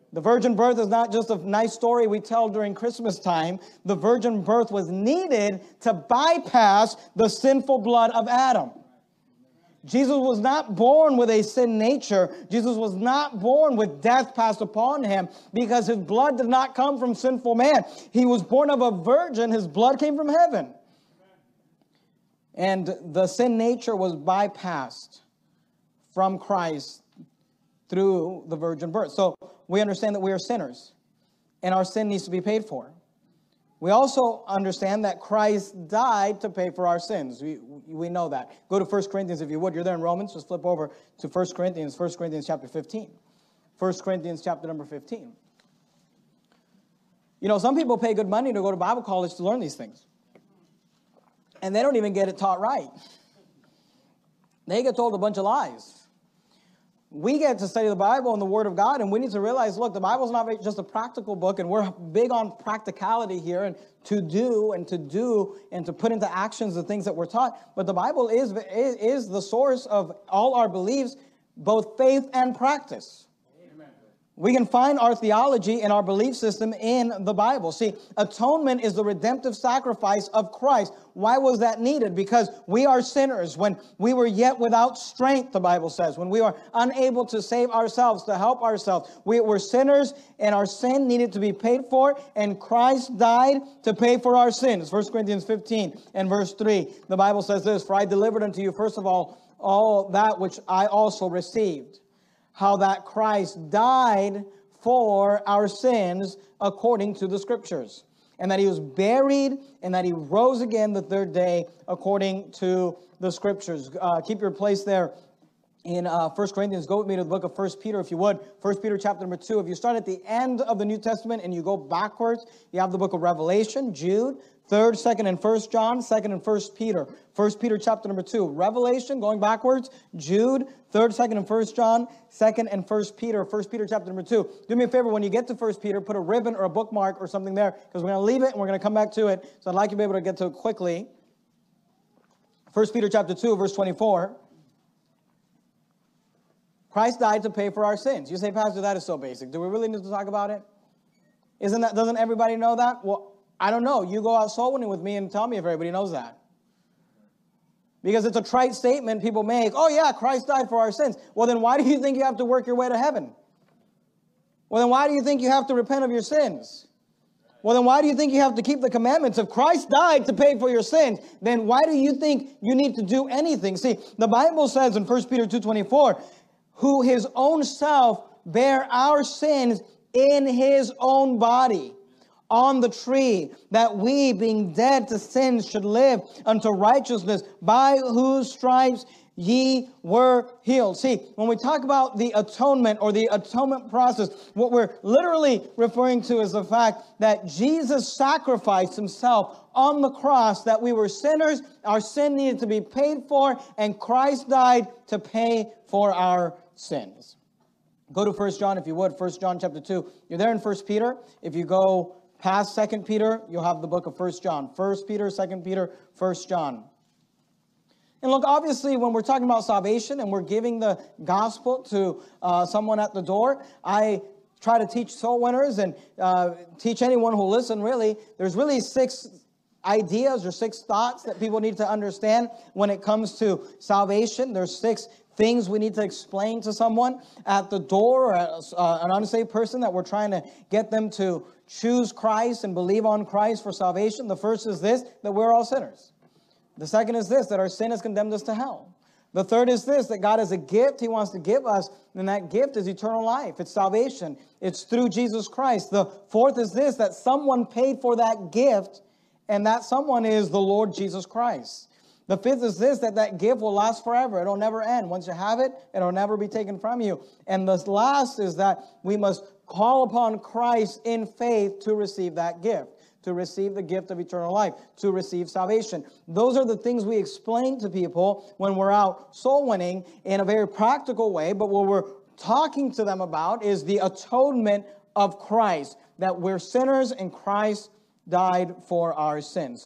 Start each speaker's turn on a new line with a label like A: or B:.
A: The virgin birth is not just a nice story we tell during Christmas time. The virgin birth was needed to bypass the sinful blood of Adam. Jesus was not born with a sin nature. Jesus was not born with death passed upon him because his blood did not come from sinful man. He was born of a virgin. His blood came from heaven. And the sin nature was bypassed from Christ through the virgin birth. So we understand that we are sinners and our sin needs to be paid for. We also understand that Christ died to pay for our sins. We know that. Go to 1 Corinthians if you would. You're there in Romans. Just flip over to 1 Corinthians chapter 15. 1 Corinthians chapter number 15. You know, some people pay good money to go to Bible college to learn these things. And they don't even get it taught right. They get told a bunch of lies. We get to study the Bible and the Word of God, and we need to realize, look, the Bible's not just a practical book, and we're big on practicality here, and to do and to put into actions the things that we're taught. But the Bible is the source of all our beliefs, both faith and practice. We can find our theology and our belief system in the Bible. See, atonement is the redemptive sacrifice of Christ. Why was that needed? Because we are sinners. When we were yet without strength, the Bible says, when we are unable to save ourselves, to help ourselves, we were sinners and our sin needed to be paid for, and Christ died to pay for our sins. 1 Corinthians 15 and verse 3, the Bible says this, "For I delivered unto you first of all that which I also received, how that Christ died for our sins according to the Scriptures, and that he was buried, and that he rose again the third day according to the Scriptures." Keep your place there in 1 Corinthians. Go with me to the book of 1 Peter, if you would. 1 Peter chapter number 2. If you start at the end of the New Testament and you go backwards, you have the book of Revelation, Jude, 3rd, 2nd, and 1st John, 2nd and 1st Peter. 1 Peter chapter number 2. Revelation, going backwards, Jude, 3rd, 2nd, and 1st John, 2nd and 1st Peter. 1 Peter chapter number 2. Do me a favor, when you get to 1 Peter, put a ribbon or a bookmark or something there, because we're going to leave it and we're going to come back to it. So I'd like you to be able to get to it quickly. 1 Peter chapter 2, verse 24. Christ died to pay for our sins. You say, Pastor, that is so basic. Do we really need to talk about it? Doesn't everybody know that? Well, I don't know. You go out soul winning with me and tell me if everybody knows that. Because it's a trite statement people make. Oh yeah, Christ died for our sins. Well, then why do you think you have to work your way to heaven? Well, then why do you think you have to repent of your sins? Well, then why do you think you have to keep the commandments? If Christ died to pay for your sins, then why do you think you need to do anything? See, the Bible says in 1 Peter 2:24, who his own self bare our sins in his own body on the tree, that we, being dead to sins, should live unto righteousness, by whose stripes ye were healed. See, when we talk about the atonement or the atonement process, what we're literally referring to is the fact that Jesus sacrificed himself on the cross, that we were sinners, our sin needed to be paid for, and Christ died to pay for our sins. Go to 1 John if you would, 1 John chapter 2. You're there in 1 Peter. If you go past 2 Peter, you'll have the book of 1 John. 1 Peter, 2 Peter, 1 John. And look, obviously, when we're talking about salvation and we're giving the gospel to someone at the door, I try to teach soul winners and teach anyone who listen, really. There's really 6 ideas or 6 thoughts that people need to understand when it comes to salvation. There's 6 things we need to explain to someone at the door, or an unsaved person that we're trying to get them to choose Christ and believe on Christ for salvation. The first is this, that we're all sinners. The second is this, that our sin has condemned us to hell. The third is this, that God has a gift he wants to give us, and that gift is eternal life. It's salvation. It's through Jesus Christ. The fourth is this, that someone paid for that gift, and that someone is the Lord Jesus Christ. The fifth is this, that gift will last forever. It'll never end. Once you have it, it'll never be taken from you. And the last is that we must call upon Christ in faith to receive that gift, to receive the gift of eternal life, to receive salvation. Those are the things we explain to people when we're out soul winning in a very practical way. But what we're talking to them about is the atonement of Christ, that we're sinners and Christ died for our sins.